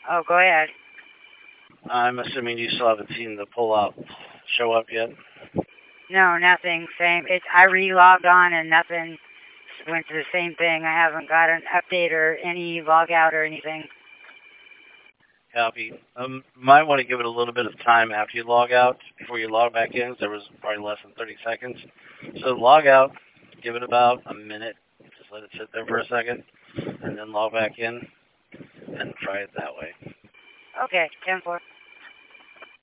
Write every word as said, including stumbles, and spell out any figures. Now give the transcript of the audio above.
Oh, go ahead. I'm assuming you still haven't seen the pull-out show up yet? No, nothing. Same. It's I re-logged on and nothing went to the same thing. I haven't got an update or any log out or anything. Copy. Um, might want to give it a little bit of time after you log out before you log back in. There was probably less than thirty seconds. So log out, give it about a minute. Just let it sit there for a second, and then log back in and try it that way. Okay, ten four.